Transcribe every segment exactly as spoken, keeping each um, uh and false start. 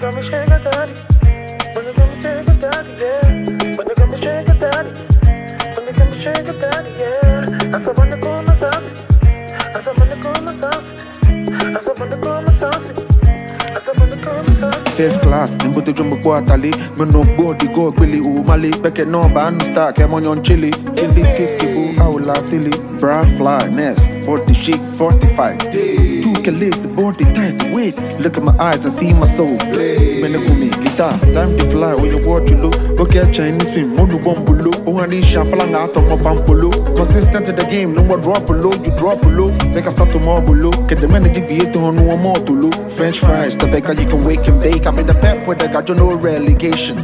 come and shake a daddy. When you come and shake a daddy, yeah. When you come and shake a daddy. When you come and shake a daddy, yeah. I saw when you call my sauce. I saw when you call my sauce. I saw when you call my sauce. I saw when you call my sauce. First class, in bote jumbo kwa tali. Me no body go kwili u mali. Beke no ban star, kem on yon chili. Kili kiki bu aula tili. Bra fly nest, body chic forty-five. Two kelis, body tight, wait. Look at my eyes and see my soul. Mene kumi, guitar, time to fly. When you watch you look, okay Chinese film, monu bombulo. Oh honey, shafalanga out of my pampolo. Consistent in the game, no more drop below. You drop below, make us start tomorrow below. Get the energy be it on no more to low. French fries, the baker you can wake and bake. I'm in the pep with the got you no relegation.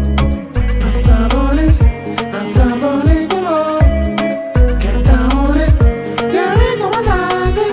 Asabone, asabone, come on, get down on it. There is no wasazi.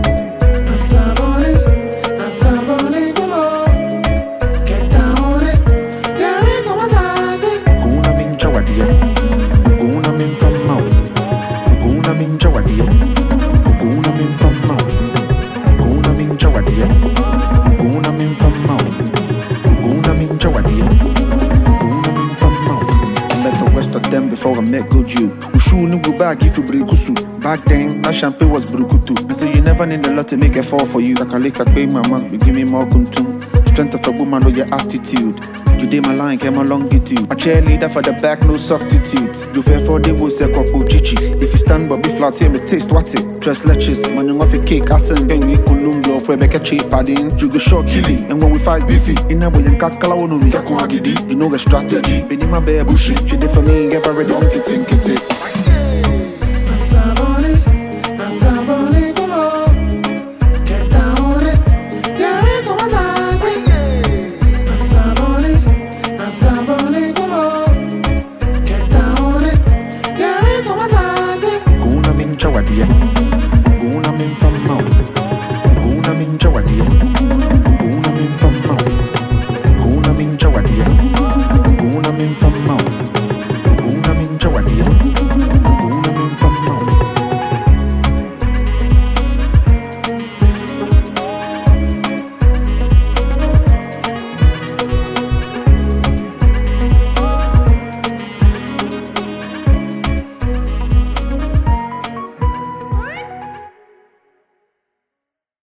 Asabone, asabone, come on, get down on it. There is no wasazi. Guna min chawadia, guna min from mouth. Guna min chawadia, guna min from mouth. Guna min chawadia, guna min from mouth. Guna min chawadia, guna min from mouth. I met the rest of them before I met good you. Ushu ni bag if you brikusu. Back then, that champagne was brukutu. And so you never need a lot to make it fall for you. Like a lick at my mama, you give me more kuntum. Strength of a woman or your attitude. You did my line, came along with you. A cheerleader for the back, no substitutes. You fair for the wood, say coco chichi. If you stand but be flat, here me taste what it. Trust letches, man, you off a cake, assen. Then we columbo, for Rebecca cheap padding. You go short killy, and when we fight beefy, in a way and kakala on me, you know the strategy. Been in my bare bushy, she did for me, get ready, don't get it, get it. Asabone, asabone, come on, get down on it. There is no wasazi. Asabone, asabone, come on, get down on it. There is no wasazi. Guna min chawadia, guna min from mouth. Guna min chawadia,